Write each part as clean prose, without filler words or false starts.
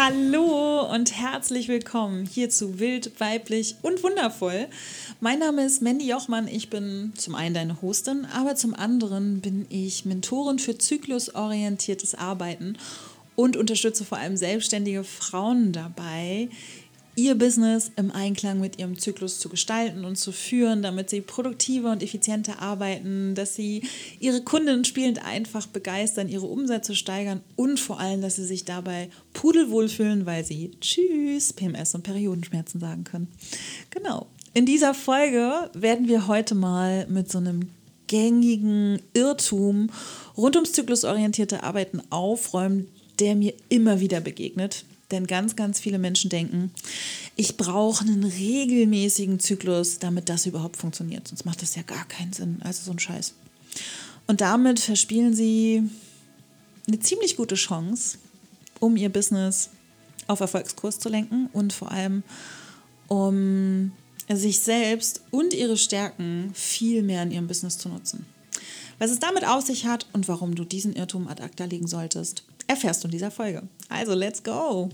Hallo und herzlich willkommen hier zu Wild, Weiblich und Wundervoll. Mein Name ist Mandy Jochmann. Ich bin zum einen deine Hostin, aber zum anderen bin ich Mentorin für zyklusorientiertes Arbeiten und unterstütze vor allem selbstständige Frauen dabei, ihr Business im Einklang mit ihrem Zyklus zu gestalten und zu führen, damit sie produktiver und effizienter arbeiten, dass sie ihre Kundinnen spielend einfach begeistern, ihre Umsätze steigern und vor allem, dass sie sich dabei pudelwohl fühlen, weil sie Tschüss, PMS und Periodenschmerzen sagen können. Genau. In dieser Folge werden wir heute mal mit so einem gängigen Irrtum rund ums zyklusorientierte Arbeiten aufräumen, der mir immer wieder begegnet. Denn ganz, ganz viele Menschen denken, ich brauche einen regelmäßigen Zyklus, damit das überhaupt funktioniert. Sonst macht das ja gar keinen Sinn. Also so ein Scheiß. Und damit verspielen sie eine ziemlich gute Chance, um ihr Business auf Erfolgskurs zu lenken und vor allem um sich selbst und ihre Stärken viel mehr in ihrem Business zu nutzen. Was es damit auf sich hat und warum du diesen Irrtum ad acta legen solltest, erfährst du in dieser Folge. Also, let's go!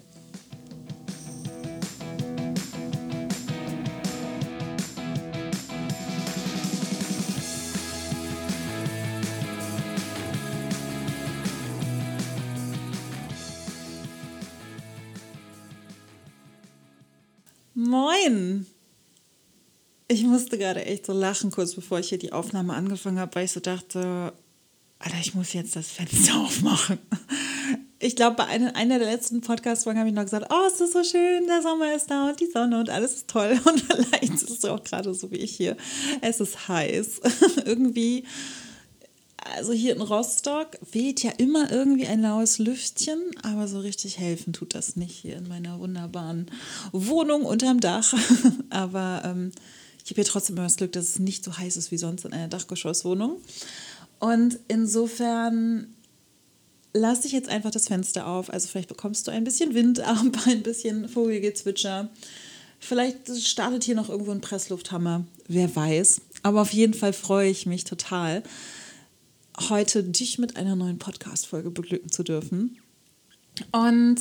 Moin! Ich musste gerade echt so lachen, kurz bevor ich hier die Aufnahme angefangen habe, weil ich so dachte, Alter, ich muss jetzt das Fenster aufmachen. Ich glaube, bei einer der letzten Podcast-Folgen habe ich noch gesagt, oh, es ist so schön, der Sommer ist da und die Sonne und alles ist toll. Und vielleicht ist es auch gerade so wie ich hier. Es ist heiß. Irgendwie, also hier in Rostock weht ja immer irgendwie ein laues Lüftchen, aber so richtig helfen tut das nicht hier in meiner wunderbaren Wohnung unterm Dach. Aber ich habe hier trotzdem immer das Glück, dass es nicht so heiß ist wie sonst in einer Dachgeschosswohnung. Und insofern lass dich jetzt einfach das Fenster auf. Also vielleicht bekommst du ein bisschen Wind ab, ein bisschen Vogelgezwitscher. Vielleicht startet hier noch irgendwo ein Presslufthammer. Wer weiß. Aber auf jeden Fall freue ich mich total, heute dich mit einer neuen Podcast-Folge beglücken zu dürfen. Und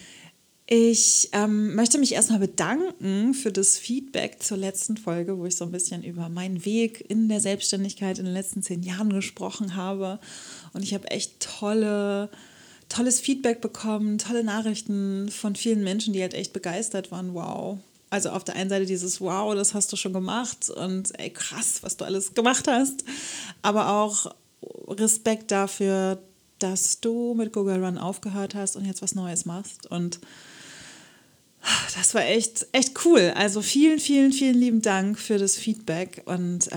ich möchte mich erstmal bedanken für das Feedback zur letzten Folge, wo ich so ein bisschen über meinen Weg in der Selbstständigkeit in den letzten 10 Jahren gesprochen habe. Und ich habe echt tolles Feedback bekommen, tolle Nachrichten von vielen Menschen, die halt echt begeistert waren. Wow. Also auf der einen Seite dieses Wow, das hast du schon gemacht und ey, krass, was du alles gemacht hast. Aber auch Respekt dafür, dass du mit Google Run aufgehört hast und jetzt was Neues machst. Und das war echt cool. Also vielen, vielen, vielen lieben Dank für das Feedback. Und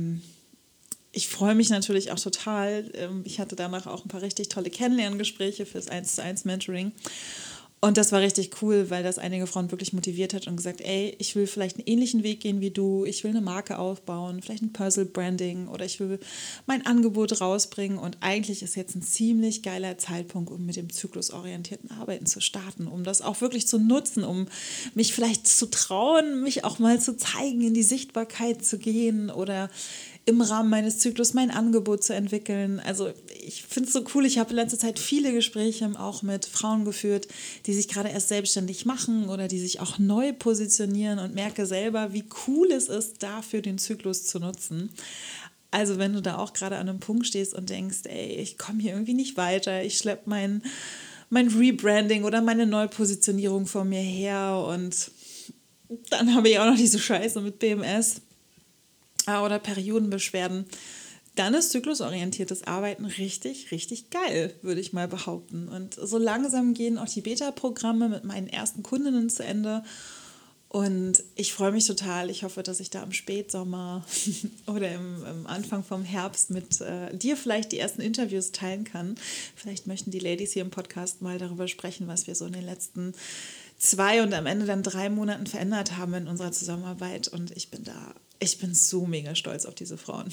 ich freue mich natürlich auch total. Ich hatte danach auch ein paar richtig tolle Kennenlerngespräche fürs 1:1 Mentoring. Und das war richtig cool, weil das einige Frauen wirklich motiviert hat und gesagt, ey, ich will vielleicht einen ähnlichen Weg gehen wie du, ich will eine Marke aufbauen, vielleicht ein Personal Branding oder ich will mein Angebot rausbringen und eigentlich ist jetzt ein ziemlich geiler Zeitpunkt, um mit dem zyklusorientierten Arbeiten zu starten, um das auch wirklich zu nutzen, um mich vielleicht zu trauen, mich auch mal zu zeigen, in die Sichtbarkeit zu gehen oder im Rahmen meines Zyklus mein Angebot zu entwickeln. Also ich finde es so cool, ich habe in letzter Zeit viele Gespräche auch mit Frauen geführt, die sich gerade erst selbstständig machen oder die sich auch neu positionieren und merke selber, wie cool es ist, dafür den Zyklus zu nutzen. Also wenn du da auch gerade an einem Punkt stehst und denkst, ey, ich komme hier irgendwie nicht weiter, ich schleppe mein Rebranding oder meine Neupositionierung vor mir her und dann habe ich auch noch diese Scheiße mit PMS oder Periodenbeschwerden, dann ist zyklusorientiertes Arbeiten richtig, richtig geil, würde ich mal behaupten. Und so langsam gehen auch die Beta-Programme mit meinen ersten Kundinnen zu Ende. Und ich freue mich total. Ich hoffe, dass ich da im Spätsommer oder im Anfang vom Herbst mit dir vielleicht die ersten Interviews teilen kann. Vielleicht möchten die Ladies hier im Podcast mal darüber sprechen, was wir so in den letzten 2 und am Ende dann 3 Monaten verändert haben in unserer Zusammenarbeit. Und ich bin so mega stolz auf diese Frauen.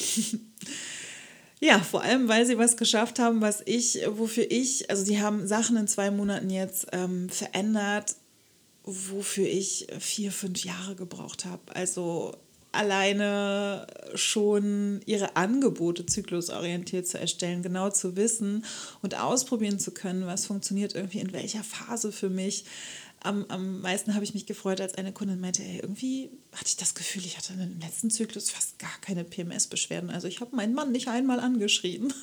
Ja, vor allem, weil sie was geschafft haben, also die haben Sachen in 2 Monaten jetzt verändert, wofür ich 4, 5 Jahre gebraucht habe. Also alleine schon ihre Angebote zyklusorientiert zu erstellen, genau zu wissen und ausprobieren zu können, was funktioniert irgendwie in welcher Phase für mich. am meisten habe ich mich gefreut, als eine Kundin meinte, ey, irgendwie hatte ich das Gefühl, ich hatte im letzten Zyklus fast gar keine PMS-Beschwerden. Also ich habe meinen Mann nicht einmal angeschrien.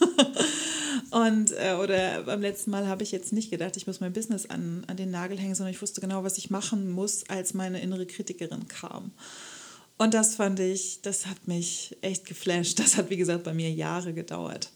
Oder beim letzten Mal habe ich jetzt nicht gedacht, ich muss mein Business an den Nagel hängen, sondern ich wusste genau, was ich machen muss, als meine innere Kritikerin kam. Und das fand ich, das hat mich echt geflasht. Das hat, wie gesagt, bei mir Jahre gedauert.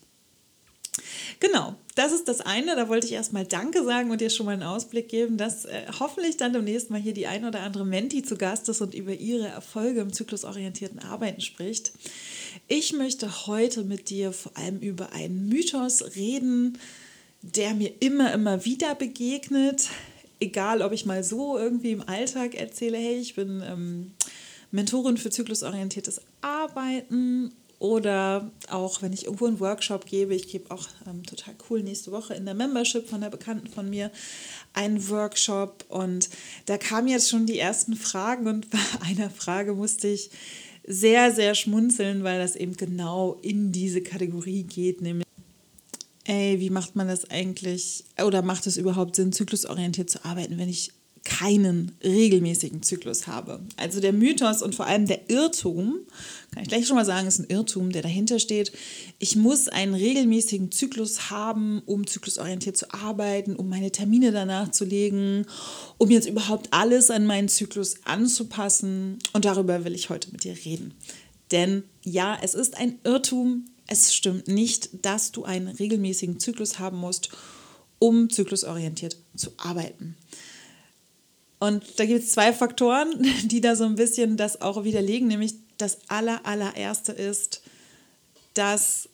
Genau, das ist das eine. Da wollte ich erstmal Danke sagen und dir schon mal einen Ausblick geben, dass hoffentlich dann demnächst mal hier die ein oder andere Menti zu Gast ist und über ihre Erfolge im zyklusorientierten Arbeiten spricht. Ich möchte heute mit dir vor allem über einen Mythos reden, der mir immer wieder begegnet. Egal, ob ich mal so irgendwie im Alltag erzähle, hey, ich bin Mentorin für zyklusorientiertes Arbeiten, oder auch, wenn ich irgendwo einen Workshop gebe. Ich gebe auch total cool nächste Woche in der Membership von einer Bekannten von mir einen Workshop. Und da kamen jetzt schon die ersten Fragen. Und bei einer Frage musste ich sehr schmunzeln, weil das eben genau in diese Kategorie geht, nämlich, ey, wie macht man das eigentlich, oder macht es überhaupt Sinn, zyklusorientiert zu arbeiten, wenn ich keinen regelmäßigen Zyklus habe? Also der Mythos und vor allem der Irrtum, kann ich gleich schon mal sagen, ist ein Irrtum, der dahinter steht. Ich muss einen regelmäßigen Zyklus haben, um zyklusorientiert zu arbeiten, um meine Termine danach zu legen, um jetzt überhaupt alles an meinen Zyklus anzupassen. Und darüber will ich heute mit dir reden. Denn ja, es ist ein Irrtum. Es stimmt nicht, dass du einen regelmäßigen Zyklus haben musst, um zyklusorientiert zu arbeiten. Und da gibt es zwei Faktoren, die da so ein bisschen das auch widerlegen. Nämlich das allererste ist, dass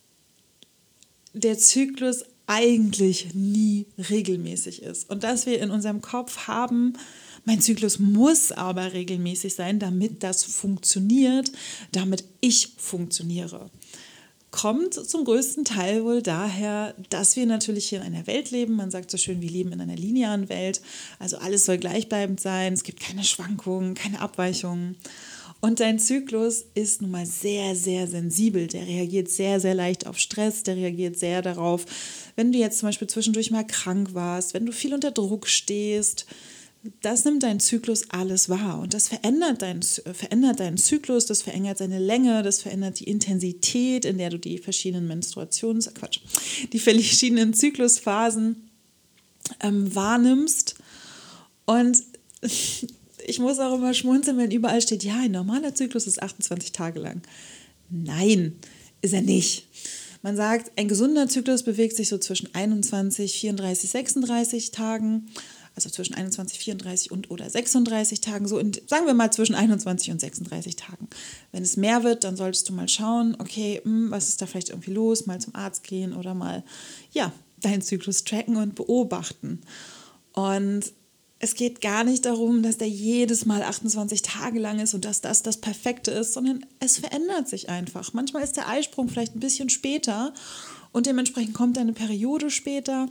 der Zyklus eigentlich nie regelmäßig ist. Und dass wir in unserem Kopf haben, mein Zyklus muss aber regelmäßig sein, damit das funktioniert, damit ich funktioniere. Kommt zum größten Teil wohl daher, dass wir natürlich hier in einer Welt leben. Man sagt so schön, wir leben in einer linearen Welt. Also alles soll gleichbleibend sein. Es gibt keine Schwankungen, keine Abweichungen. Und dein Zyklus ist nun mal sehr sensibel. Der reagiert sehr leicht auf Stress. Der reagiert sehr darauf, wenn du jetzt zum Beispiel zwischendurch mal krank warst, wenn du viel unter Druck stehst. Das nimmt dein Zyklus alles wahr und das verändert deinen Zyklus, das verändert seine Länge, das verändert die Intensität, in der du die verschiedenen die verschiedenen Zyklusphasen wahrnimmst. Und ich muss auch immer schmunzeln, wenn überall steht, ja, ein normaler Zyklus ist 28 Tage lang. Nein, ist er nicht. Man sagt, ein gesunder Zyklus bewegt sich so zwischen 21, 34, 36 Tagen. Also zwischen 21, 34 oder 36 Tagen, sagen wir mal zwischen 21 und 36 Tagen. Wenn es mehr wird, dann solltest du mal schauen, okay, was ist da vielleicht irgendwie los, mal zum Arzt gehen oder mal, ja, deinen Zyklus tracken und beobachten. Und es geht gar nicht darum, dass der jedes Mal 28 Tage lang ist und dass das Perfekte ist, sondern es verändert sich einfach. Manchmal ist der Eisprung vielleicht ein bisschen später und dementsprechend kommt eine Periode später.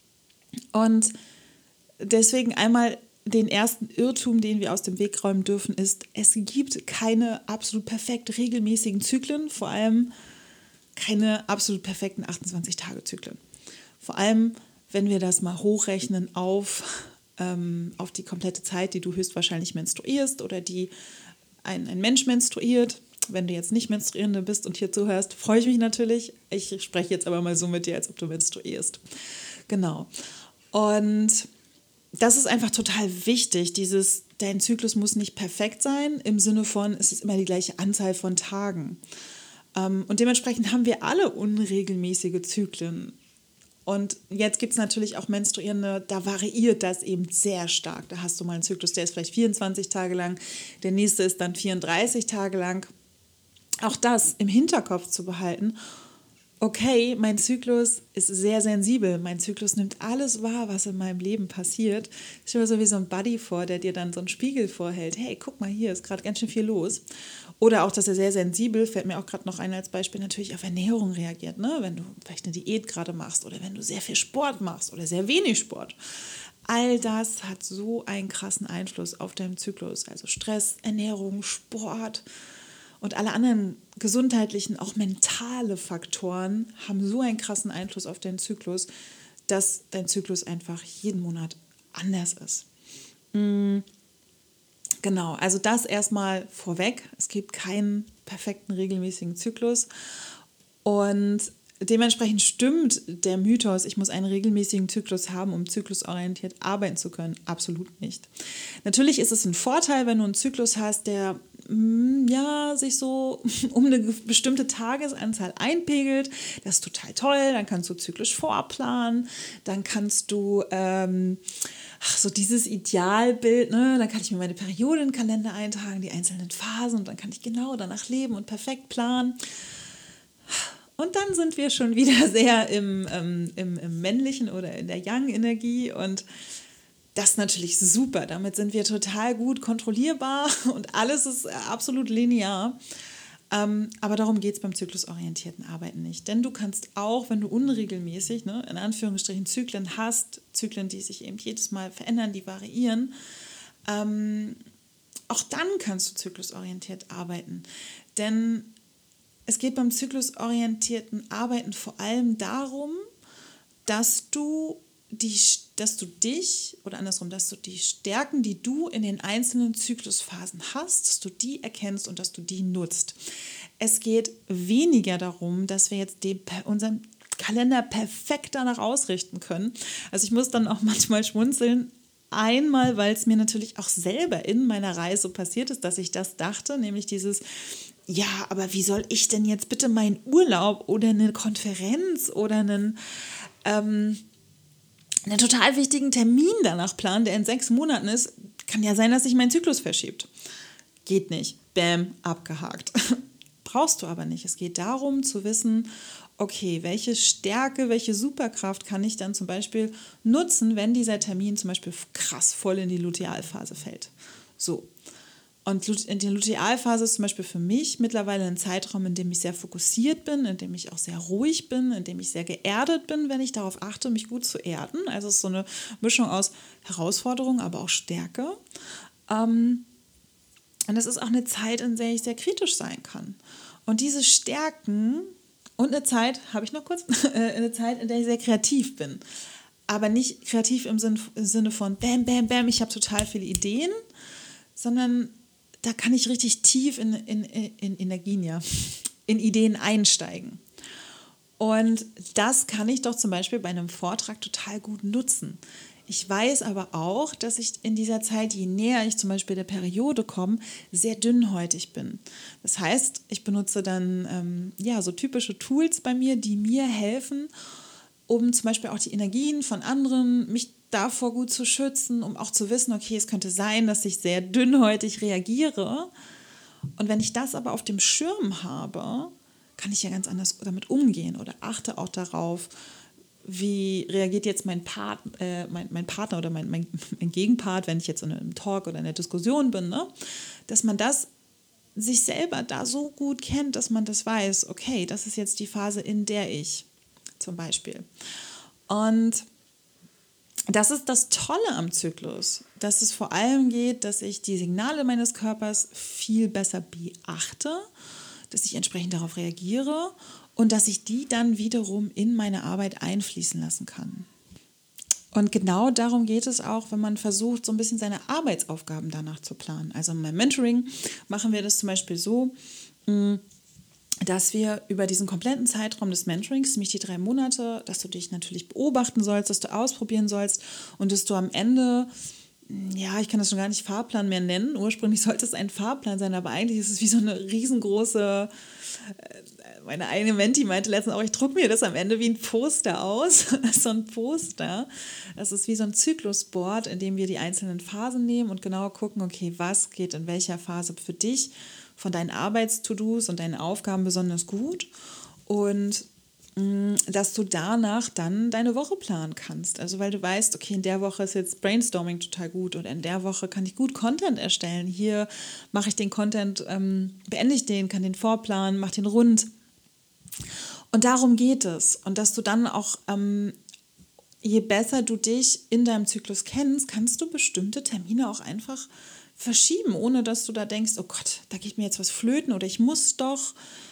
Und deswegen einmal den ersten Irrtum, den wir aus dem Weg räumen dürfen, ist, es gibt keine absolut perfekt regelmäßigen Zyklen, vor allem keine absolut perfekten 28-Tage-Zyklen. Vor allem, wenn wir das mal hochrechnen auf die komplette Zeit, die du höchstwahrscheinlich menstruierst oder die ein Mensch menstruiert. Wenn du jetzt nicht Menstruierende bist und hier zuhörst, freue ich mich natürlich. Ich spreche jetzt aber mal so mit dir, als ob du menstruierst. Genau. Und das ist einfach total wichtig, dein Zyklus muss nicht perfekt sein, im Sinne von, es ist immer die gleiche Anzahl von Tagen. Und dementsprechend haben wir alle unregelmäßige Zyklen. Und jetzt gibt es natürlich auch Menstruierende, da variiert das eben sehr stark. Da hast du mal einen Zyklus, der ist vielleicht 24 Tage lang, der nächste ist dann 34 Tage lang. Auch das im Hinterkopf zu behalten. Okay, mein Zyklus ist sehr sensibel. Mein Zyklus nimmt alles wahr, was in meinem Leben passiert. Ich stelle mir so wie so ein Buddy vor, der dir dann so einen Spiegel vorhält. Hey, guck mal, hier ist gerade ganz schön viel los. Oder auch, dass er sehr sensibel, fällt mir auch gerade noch ein als Beispiel, natürlich auf Ernährung reagiert. Ne? Wenn du vielleicht eine Diät gerade machst oder wenn du sehr viel Sport machst oder sehr wenig Sport. All das hat so einen krassen Einfluss auf deinen Zyklus. Also Stress, Ernährung, Sport. Und alle anderen gesundheitlichen, auch mentale Faktoren haben so einen krassen Einfluss auf deinen Zyklus, dass dein Zyklus einfach jeden Monat anders ist. Genau, also das erstmal vorweg. Es gibt keinen perfekten regelmäßigen Zyklus und dementsprechend stimmt der Mythos, ich muss einen regelmäßigen Zyklus haben, um zyklusorientiert arbeiten zu können, absolut nicht. Natürlich ist es ein Vorteil, wenn du einen Zyklus hast, der sich so um eine bestimmte Tagesanzahl einpegelt. Das ist total toll, dann kannst du zyklisch vorplanen, dann kannst du so dieses Idealbild, ne? Dann kann ich mir meine Periode in den Kalender eintragen, die einzelnen Phasen und dann kann ich genau danach leben und perfekt planen. Und dann sind wir schon wieder sehr im Männlichen oder in der Yang-Energie und das ist natürlich super. Damit sind wir total gut kontrollierbar und alles ist absolut linear. Aber darum geht es beim zyklusorientierten Arbeiten nicht. Denn du kannst auch, wenn du unregelmäßig, ne, in Anführungsstrichen Zyklen hast, Zyklen, die sich eben jedes Mal verändern, die variieren, auch dann kannst du zyklusorientiert arbeiten. Denn es geht beim zyklusorientierten Arbeiten vor allem darum, dass du dich, oder andersrum, dass du die Stärken, die du in den einzelnen Zyklusphasen hast, dass du die erkennst und dass du die nutzt. Es geht weniger darum, dass wir jetzt unseren Kalender perfekt danach ausrichten können. Also ich muss dann auch manchmal schmunzeln. Einmal, weil es mir natürlich auch selber in meiner Reise passiert ist, dass ich das dachte, nämlich dieses, ja, aber wie soll ich denn jetzt bitte meinen Urlaub oder eine Konferenz oder einen total wichtigen Termin danach planen, der in 6 Monaten ist, kann ja sein, dass sich mein Zyklus verschiebt. Geht nicht. Bäm, abgehakt. Brauchst du aber nicht. Es geht darum zu wissen, okay, welche Stärke, welche Superkraft kann ich dann zum Beispiel nutzen, wenn dieser Termin zum Beispiel krass voll in die Lutealphase fällt. So. Und in der Lutealphase ist zum Beispiel für mich mittlerweile ein Zeitraum, in dem ich sehr fokussiert bin, in dem ich auch sehr ruhig bin, in dem ich sehr geerdet bin, wenn ich darauf achte, mich gut zu erden. Also es ist so eine Mischung aus Herausforderung, aber auch Stärke. Und es ist auch eine Zeit, in der ich sehr kritisch sein kann. Und diese Stärken und eine Zeit, eine Zeit, in der ich sehr kreativ bin. Aber nicht kreativ im Sinne von bam, bam, bam, ich habe total viele Ideen, sondern da kann ich richtig tief in Energien, in Ideen einsteigen. Und das kann ich doch zum Beispiel bei einem Vortrag total gut nutzen. Ich weiß aber auch, dass ich in dieser Zeit, je näher ich zum Beispiel der Periode komme, sehr dünnhäutig bin. Das heißt, ich benutze dann so typische Tools bei mir, die mir helfen, um zum Beispiel auch die Energien von anderen, mich davor gut zu schützen, um auch zu wissen, okay, es könnte sein, dass ich sehr dünnhäutig reagiere. Und wenn ich das aber auf dem Schirm habe, kann ich ja ganz anders damit umgehen oder achte auch darauf, wie reagiert jetzt mein Partner oder mein Gegenpart, wenn ich jetzt in einem Talk oder in einer Diskussion bin, ne? Dass man das sich selber da so gut kennt, dass man das weiß, okay, das ist jetzt die Phase, in der ich zum Beispiel. Und das ist das Tolle am Zyklus, dass es vor allem geht, dass ich die Signale meines Körpers viel besser beachte, dass ich entsprechend darauf reagiere und dass ich die dann wiederum in meine Arbeit einfließen lassen kann. Und genau darum geht es auch, wenn man versucht, so ein bisschen seine Arbeitsaufgaben danach zu planen. Also in meinem Mentoring machen wir das zum Beispiel so, dass wir über diesen kompletten Zeitraum des Mentorings, nämlich die 3 Monate, dass du dich natürlich beobachten sollst, dass du ausprobieren sollst und dass du am Ende, ich kann das schon gar nicht Fahrplan mehr nennen, ursprünglich sollte es ein Fahrplan sein, aber eigentlich ist es wie so eine riesengroße, meine eine Menti meinte letztens auch, ich drucke mir das am Ende wie ein Poster aus, so ein Poster, das ist wie so ein Zyklusboard, in dem wir die einzelnen Phasen nehmen und genau gucken, okay, was geht in welcher Phase für dich von deinen Arbeits-To-Dos und deinen Aufgaben besonders gut und dass du danach dann deine Woche planen kannst. Also weil du weißt, okay, in der Woche ist jetzt Brainstorming total gut oder in der Woche kann ich gut Content erstellen. Hier mache ich den Content, beende ich den, kann den vorplanen, mache den rund. Und darum geht es. Und dass du dann auch, je besser du dich in deinem Zyklus kennst, kannst du bestimmte Termine auch einfach verschieben, ohne dass du da denkst, oh Gott, da geht mir jetzt was flöten oder ich muss doch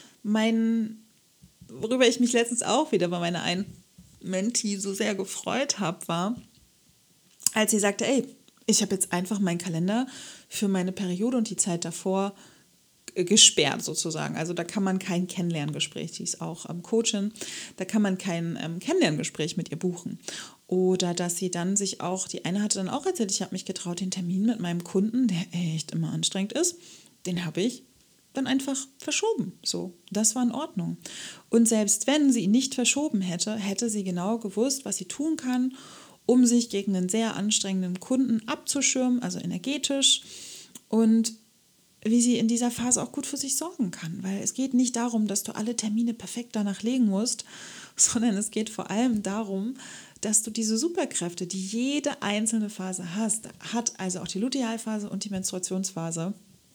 worüber ich mich letztens auch wieder bei meiner einen Menti so sehr gefreut habe, war, als sie sagte, ey, Ich habe jetzt einfach meinen Kalender für meine Periode und die Zeit davor gesperrt sozusagen. Also da kann man kein Kennenlerngespräch, die ist auch Coachin, da kann man kein Kennenlerngespräch mit ihr buchen. Oder dass sie dann sich auch, die eine hatte dann auch erzählt, ich habe mich getraut, den Termin mit meinem Kunden, der echt immer anstrengend ist, den habe ich dann einfach verschoben. So, das war in Ordnung. Und selbst wenn sie ihn nicht verschoben hätte, hätte sie genau gewusst, was sie tun kann, um sich gegen einen sehr anstrengenden Kunden abzuschirmen, also energetisch, und wie sie in dieser Phase auch gut für sich sorgen kann. Weil es geht nicht darum, dass du alle Termine perfekt danach legen musst, sondern es geht vor allem darum, dass du diese Superkräfte, die jede einzelne Phase hat, also auch die Lutealphase und die Menstruationsphase,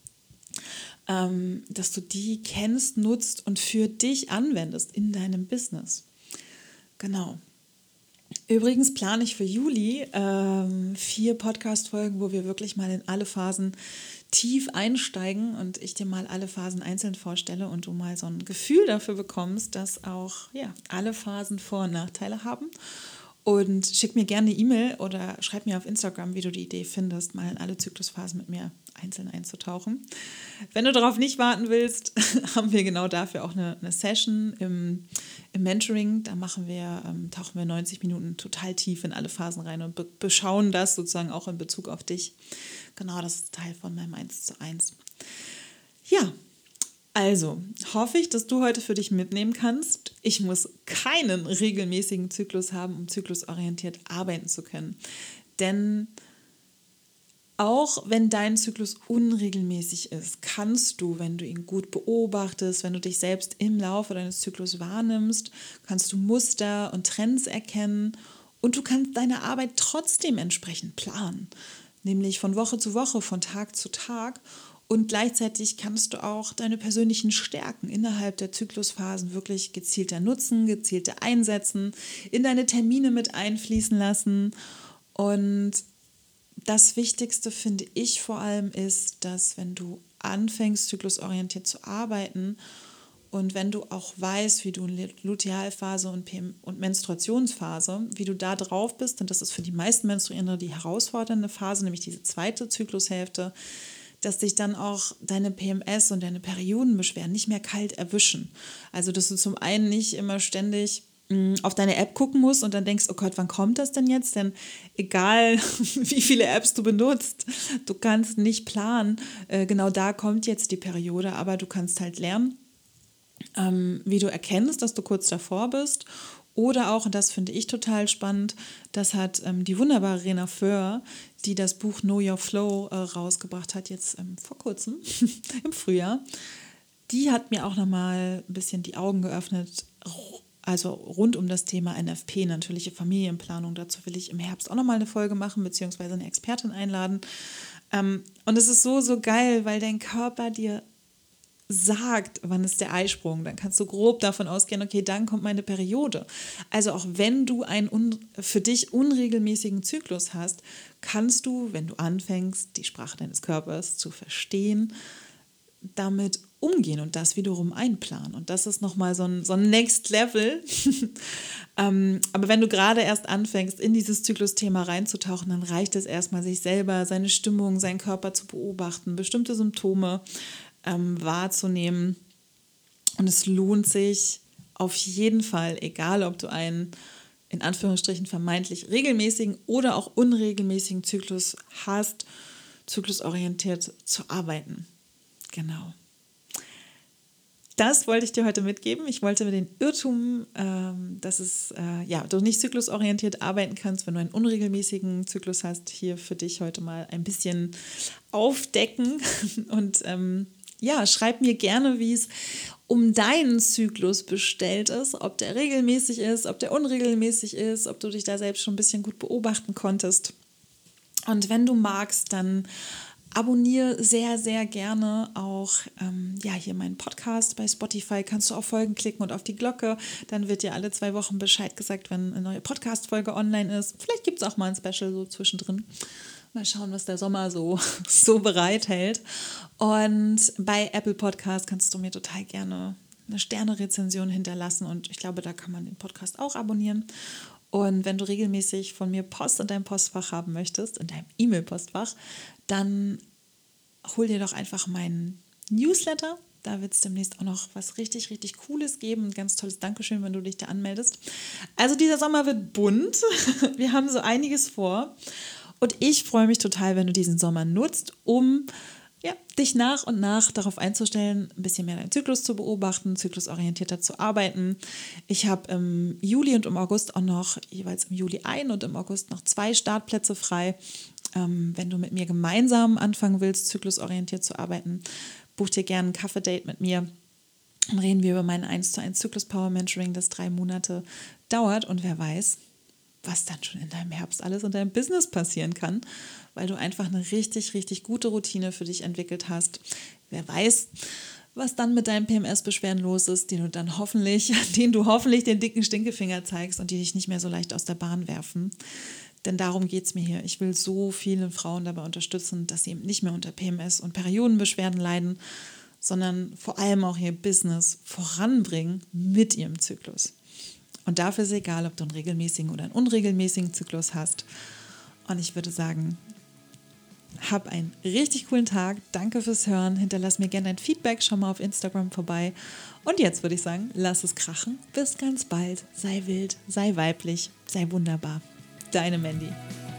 dass du die kennst, nutzt und für dich anwendest in deinem Business. Genau. Übrigens plane ich für Juli 4 Podcast-Folgen, wo wir wirklich mal in alle Phasen tief einsteigen und ich dir mal alle Phasen einzeln vorstelle und du mal so ein Gefühl dafür bekommst, dass auch alle Phasen Vor- und Nachteile haben. Und schick mir gerne eine E-Mail oder schreib mir auf Instagram, wie du die Idee findest, mal in alle Zyklusphasen mit mir einzeln einzutauchen. Wenn du darauf nicht warten willst, haben wir genau dafür auch eine Session im Mentoring. Da tauchen wir 90 Minuten total tief in alle Phasen rein und beschauen das sozusagen auch in Bezug auf dich. Genau, das ist Teil von meinem 1:1. Ja, also hoffe ich, dass du heute für dich mitnehmen kannst. Ich muss keinen regelmäßigen Zyklus haben, um zyklusorientiert arbeiten zu können. Denn auch wenn dein Zyklus unregelmäßig ist, kannst du, wenn du ihn gut beobachtest, wenn du dich selbst im Laufe deines Zyklus wahrnimmst, kannst du Muster und Trends erkennen und du kannst deine Arbeit trotzdem entsprechend planen, nämlich von Woche zu Woche, von Tag zu Tag. Und gleichzeitig kannst du auch deine persönlichen Stärken innerhalb der Zyklusphasen wirklich gezielter nutzen, gezielter einsetzen, in deine Termine mit einfließen lassen. Und das Wichtigste, finde ich vor allem, ist, dass wenn du anfängst, zyklusorientiert zu arbeiten und wenn du auch weißt, wie du in Lutealphase und Menstruationsphase, wie du da drauf bist, und das ist für die meisten Menstruierende die herausfordernde Phase, nämlich diese zweite Zyklushälfte, dass dich dann auch deine PMS und deine Periodenbeschwerden nicht mehr kalt erwischen. Also, dass du zum einen nicht immer ständig auf deine App gucken musst und dann denkst, oh Gott, wann kommt das denn jetzt? Denn egal, wie viele Apps du benutzt, du kannst nicht planen, genau da kommt jetzt die Periode, aber du kannst halt lernen, wie du erkennst, dass du kurz davor bist. Oder auch, und das finde ich total spannend, das hat die wunderbare Rena Föhr, die das Buch Know Your Flow rausgebracht hat, jetzt vor kurzem, im Frühjahr. Die hat mir auch nochmal ein bisschen die Augen geöffnet, also rund um das Thema NFP, natürliche Familienplanung. Dazu will ich im Herbst auch nochmal eine Folge machen, beziehungsweise eine Expertin einladen. Und es ist so, so geil, weil dein Körper dir sagt, wann ist der Eisprung, dann kannst du grob davon ausgehen, okay, dann kommt meine Periode. Also auch wenn du einen für dich unregelmäßigen Zyklus hast, kannst du, wenn du anfängst, die Sprache deines Körpers zu verstehen, damit umgehen und das wiederum einplanen. Und das ist nochmal so ein Next Level. Aber wenn du gerade erst anfängst, in dieses Zyklusthema reinzutauchen, dann reicht es erstmal, sich selber, seine Stimmung, seinen Körper zu beobachten, bestimmte Symptome wahrzunehmen. Und es lohnt sich auf jeden Fall, egal ob du einen in Anführungsstrichen vermeintlich regelmäßigen oder auch unregelmäßigen Zyklus hast, zyklusorientiert zu arbeiten. Genau. Das wollte ich dir heute mitgeben. Ich wollte mir den Irrtum, dass du nicht zyklusorientiert arbeiten kannst, wenn du einen unregelmäßigen Zyklus hast, hier für dich heute mal ein bisschen aufdecken. Und schreib mir gerne, wie es um deinen Zyklus bestellt ist, ob der regelmäßig ist, ob der unregelmäßig ist, ob du dich da selbst schon ein bisschen gut beobachten konntest. Und wenn du magst, dann abonniere sehr, sehr gerne auch hier meinen Podcast bei Spotify. Kannst du auf Folgen klicken und auf die Glocke. Dann wird dir alle 2 Wochen Bescheid gesagt, wenn eine neue Podcast-Folge online ist. Vielleicht gibt es auch mal ein Special so zwischendrin. Mal schauen, was der Sommer so bereithält. Und bei Apple Podcast kannst du mir total gerne eine Sterne-Rezension hinterlassen. Und ich glaube, da kann man den Podcast auch abonnieren. Und wenn du regelmäßig von mir Post in deinem Postfach haben möchtest, in deinem E-Mail-Postfach, dann hol dir doch einfach meinen Newsletter. Da wird es demnächst auch noch was richtig, richtig Cooles geben. Ein ganz tolles Dankeschön, wenn du dich da anmeldest. Also dieser Sommer wird bunt. Wir haben so einiges vor. Und ich freue mich total, wenn du diesen Sommer nutzt, um dich nach und nach darauf einzustellen, ein bisschen mehr deinen Zyklus zu beobachten, zyklusorientierter zu arbeiten. Ich habe im Juli und im August auch noch, jeweils im Juli und im August noch 2 Startplätze frei. Wenn du mit mir gemeinsam anfangen willst, zyklusorientiert zu arbeiten, buch dir gerne ein Kaffee-Date mit mir. Dann reden wir über mein 1:1 Zyklus-Power-Mentoring, das 3 Monate dauert. Und wer weiß, was dann schon in deinem Herbst alles in deinem Business passieren kann, weil du einfach eine richtig, richtig gute Routine für dich entwickelt hast. Wer weiß, was dann mit deinen PMS-Beschwerden los ist, denen du hoffentlich den dicken Stinkefinger zeigst und die dich nicht mehr so leicht aus der Bahn werfen. Denn darum geht es mir hier. Ich will so viele Frauen dabei unterstützen, dass sie eben nicht mehr unter PMS und Periodenbeschwerden leiden, sondern vor allem auch ihr Business voranbringen mit ihrem Zyklus. Und dafür ist egal, ob du einen regelmäßigen oder einen unregelmäßigen Zyklus hast. Und ich würde sagen, hab einen richtig coolen Tag. Danke fürs Hören. Hinterlass mir gerne dein Feedback. Schau mal auf Instagram vorbei. Und jetzt würde ich sagen, lass es krachen. Bis ganz bald. Sei wild, sei weiblich, sei wunderbar. Deine Mandy.